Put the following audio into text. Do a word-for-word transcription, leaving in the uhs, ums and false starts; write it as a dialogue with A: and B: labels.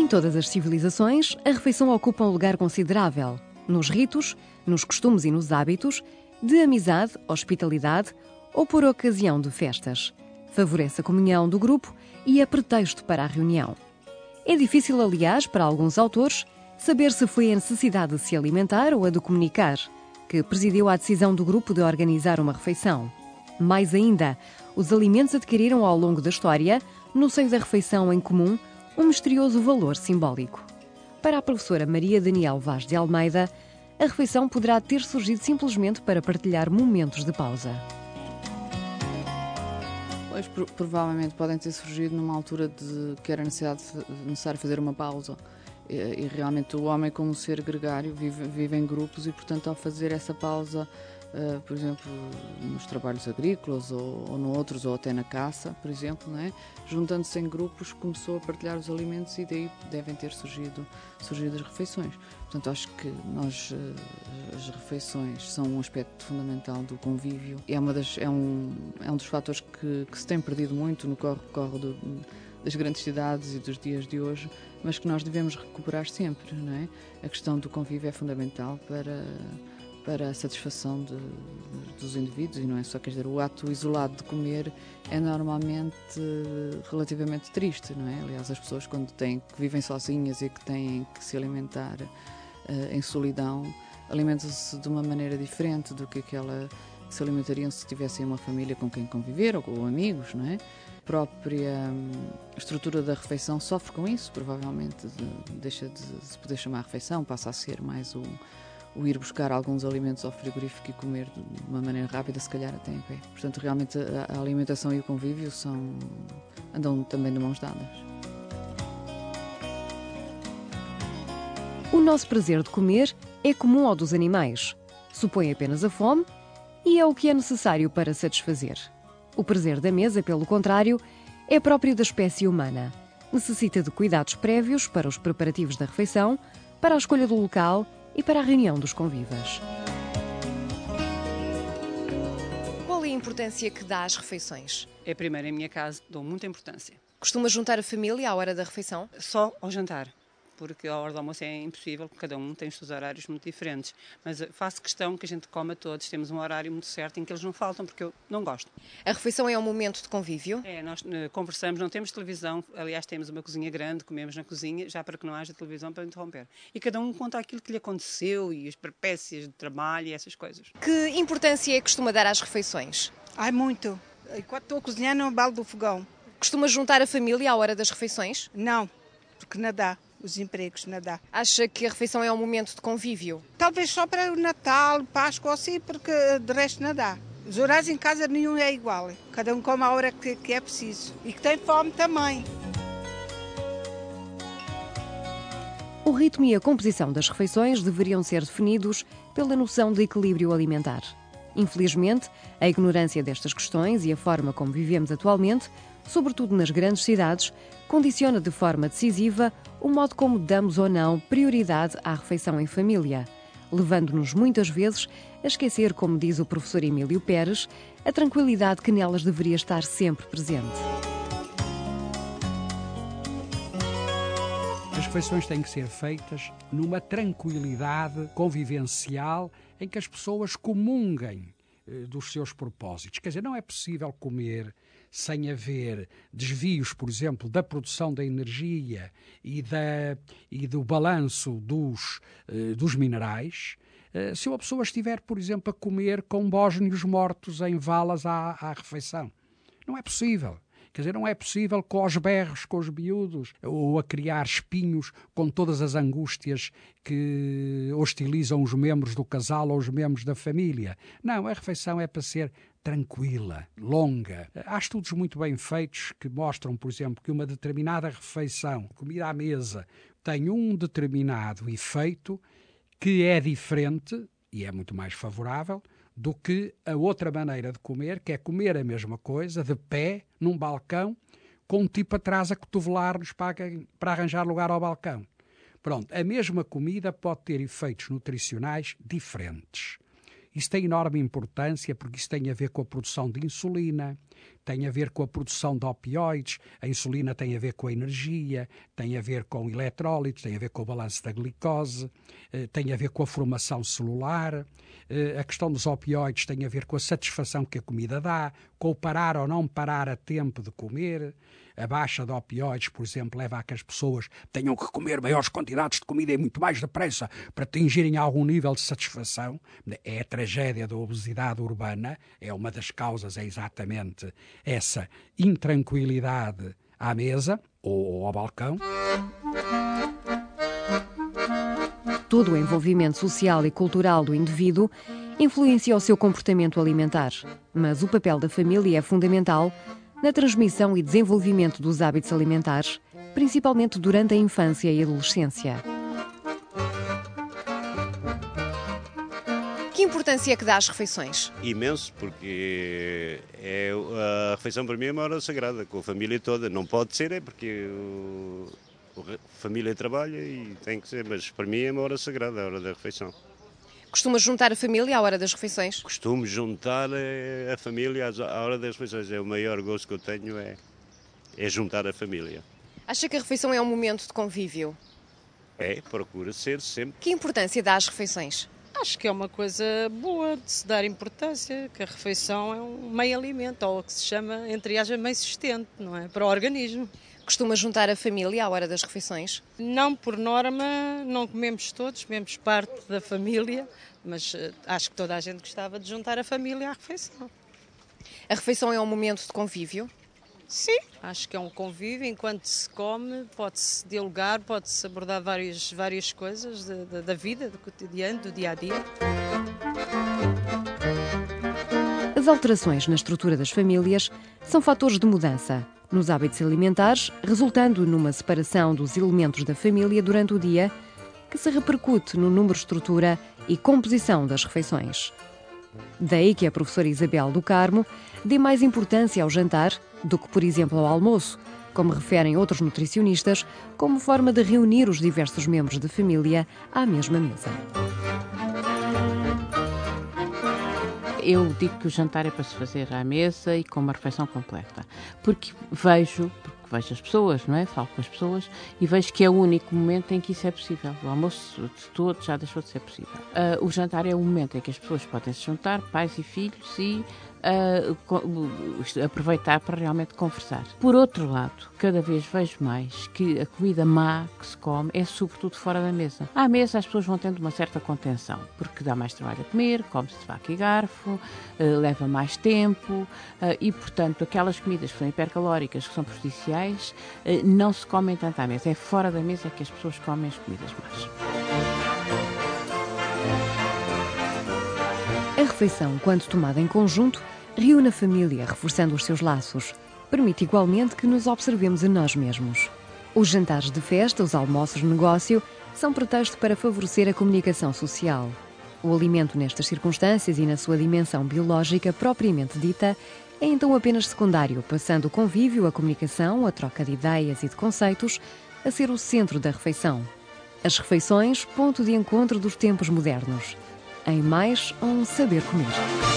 A: Em todas as civilizações, a refeição ocupa um lugar considerável, nos ritos, nos costumes e nos hábitos, de amizade, hospitalidade ou por ocasião de festas. Favorece a comunhão do grupo e é pretexto para a reunião. É difícil, aliás, para alguns autores, saber se foi a necessidade de se alimentar ou a de comunicar que presidiu à decisão do grupo de organizar uma refeição. Mais ainda, os alimentos adquiriram ao longo da história, no seio da refeição em comum, um misterioso valor simbólico. Para a professora Maria Daniel Vaz de Almeida, a refeição poderá ter surgido simplesmente para partilhar momentos de pausa.
B: Pois, provavelmente podem ter surgido numa altura de que era necessidade, necessário fazer uma pausa. E, e realmente o homem, como ser gregário, vive, vive em grupos e, portanto, ao fazer essa pausa, uh, por exemplo, nos trabalhos agrícolas ou, ou no outros, ou até na caça, por exemplo, não é? Juntando-se em grupos, começou a partilhar os alimentos e daí devem ter surgido, surgido as refeições. Portanto, acho que nós, as refeições são um aspecto fundamental do convívio. É, uma das, é, um, é um dos fatores que, que se tem perdido muito no corre-corre do, das grandes cidades e dos dias de hoje, mas que nós devemos recuperar sempre, não é? A questão do convívio é fundamental para, para a satisfação de, dos indivíduos e não é só, quer dizer, o ato isolado de comer é normalmente relativamente triste, não é? Aliás, as pessoas quando têm, que vivem sozinhas e que têm que se alimentar uh, em solidão, alimentam-se de uma maneira diferente do que aquela que se alimentariam se tivessem uma família com quem conviver ou com amigos, não é? A própria hum, estrutura da refeição sofre com isso, provavelmente de, deixa de se poder chamar refeição, passa a ser mais o, o ir buscar alguns alimentos ao frigorífico e comer de uma maneira rápida, se calhar até em pé. Portanto, realmente a, a alimentação e o convívio são, andam também de mãos dadas.
A: O nosso prazer de comer é comum ao dos animais. Supõe apenas a fome e é o que é necessário para satisfazer. O prazer da mesa, pelo contrário, é próprio da espécie humana. Necessita de cuidados prévios para os preparativos da refeição, para a escolha do local e para a reunião dos convivas. Qual é a importância que dá às refeições?
C: É primeiro, em minha casa, dou muita importância.
A: Costuma juntar a família à hora da refeição?
C: Só ao jantar, porque a hora do almoço é impossível, porque cada um tem os seus horários muito diferentes. Mas faço questão que a gente coma todos, temos um horário muito certo em que eles não faltam, porque eu não gosto.
A: A refeição é um momento de convívio?
C: É, nós uh, conversamos, não temos televisão, aliás temos uma cozinha grande, comemos na cozinha, já para que não haja televisão para interromper. E cada um conta aquilo que lhe aconteceu e as peripécias de trabalho e essas coisas.
A: Que importância é que costuma dar às refeições?
D: Ai, muito. Enquanto estou a cozinhar, não balo do fogão.
A: Costuma juntar a família à hora das refeições?
D: Não, porque não dá. Os empregos, não dá.
A: Acha que a refeição é um momento de convívio?
D: Talvez só para o Natal, Páscoa ou assim, porque de resto não dá. Os horários em casa nenhum é igual. Cada um come a hora que, que é preciso. E que tem fome também.
A: O ritmo e a composição das refeições deveriam ser definidos pela noção de equilíbrio alimentar. Infelizmente, a ignorância destas questões e a forma como vivemos atualmente, sobretudo nas grandes cidades, condiciona de forma decisiva o modo como damos ou não prioridade à refeição em família, levando-nos muitas vezes a esquecer, como diz o professor Emílio Pérez, a tranquilidade que nelas deveria estar sempre presente.
E: As refeições têm que ser feitas numa tranquilidade convivencial em que as pessoas comunguem eh, dos seus propósitos. Quer dizer, não é possível comer sem haver desvios, por exemplo, da produção da energia e, da, e do balanço dos, eh, dos minerais, eh, se uma pessoa estiver, por exemplo, a comer com bósnios mortos em valas à, à refeição. Não é possível. Quer dizer, não é possível com os berros, com os miúdos, ou a criar espinhos com todas as angústias que hostilizam os membros do casal ou os membros da família. Não, a refeição é para ser tranquila, longa. Há estudos muito bem feitos que mostram, por exemplo, que uma determinada refeição, comida à mesa, tem um determinado efeito que é diferente e é muito mais favorável do que a outra maneira de comer, que é comer a mesma coisa, de pé, num balcão, com um tipo atrás a cotovelar-nos para, para arranjar lugar ao balcão. Pronto, a mesma comida pode ter efeitos nutricionais diferentes. Isso tem enorme importância porque isso tem a ver com a produção de insulina, tem a ver com a produção de opioides, a insulina tem a ver com a energia, tem a ver com eletrólitos, tem a ver com o balanço da glicose, tem a ver com a formação celular, a questão dos opioides tem a ver com a satisfação que a comida dá, com o parar ou não parar a tempo de comer. A baixa de opioides, por exemplo, leva a que as pessoas tenham que comer maiores quantidades de comida e muito mais depressa para atingirem algum nível de satisfação. É a tragédia da obesidade urbana, é uma das causas, é exatamente essa intranquilidade à mesa ou ao balcão.
A: Todo o envolvimento social e cultural do indivíduo influencia o seu comportamento alimentar, mas o papel da família é fundamental na transmissão e desenvolvimento dos hábitos alimentares, principalmente durante a infância e adolescência.
F: Que importância é que dá às refeições?
G: Imenso, porque é, a refeição para mim é uma hora sagrada, com a família toda. Não pode ser, é porque o, a família trabalha e tem que ser, mas para mim é uma hora sagrada, a hora da refeição.
F: Costuma juntar a família à hora das refeições?
G: Costumo juntar a família à hora das refeições. É o maior gosto que eu tenho, é, é juntar a família.
F: Acha que a refeição é um momento de convívio?
G: É, procura ser sempre.
F: Que importância dá às refeições?
H: Acho que é uma coisa boa de se dar importância, que a refeição é um meio alimento, ou o que se chama, entre aspas, meio sustento, não é? Para o organismo.
F: Costuma juntar a família à hora das refeições?
H: Não, por norma, não comemos todos, comemos parte da família, mas uh, acho que toda a gente gostava de juntar a família à refeição.
F: A refeição é um momento de convívio?
H: Sim, acho que é um convívio. Enquanto se come, pode-se dialogar, pode-se abordar várias, várias coisas da, da, da vida, do cotidiano, do dia-a-dia.
A: As alterações na estrutura das famílias são fatores de mudança nos hábitos alimentares, resultando numa separação dos elementos da família durante o dia, que se repercute no número, estrutura e composição das refeições. Daí que a professora Isabel do Carmo dê mais importância ao jantar do que, por exemplo, ao almoço, como referem outros nutricionistas, como forma de reunir os diversos membros da família à mesma mesa.
I: Eu digo que o jantar é para se fazer à mesa e com uma refeição completa, porque vejo, porque vejo as pessoas, não é? Falo com as pessoas e vejo que é o único momento em que isso é possível. O almoço de todo já deixou de ser possível. Uh, o jantar é o momento em que as pessoas podem se juntar, pais e filhos, e uh, aproveitar para realmente conversar. Por outro lado, cada vez vejo mais que a comida má que se come é sobretudo fora da mesa. À mesa as pessoas vão tendo uma certa contenção, porque dá mais trabalho a comer, come-se de faca e garfo, uh, leva mais tempo uh, e, portanto, aquelas comidas que são hipercalóricas, que são prejudiciais, uh, não se comem tanto à mesa. É fora da mesa que as pessoas comem as comidas más.
A: A refeição, quando tomada em conjunto, reúne a família, reforçando os seus laços. Permite igualmente que nos observemos a nós mesmos. Os jantares de festa, os almoços de negócio, são pretexto para favorecer a comunicação social. O alimento nestas circunstâncias e na sua dimensão biológica propriamente dita é então apenas secundário, passando o convívio, a comunicação, a troca de ideias e de conceitos a ser o centro da refeição. As refeições, ponto de encontro dos tempos modernos. Em mais um saber comer.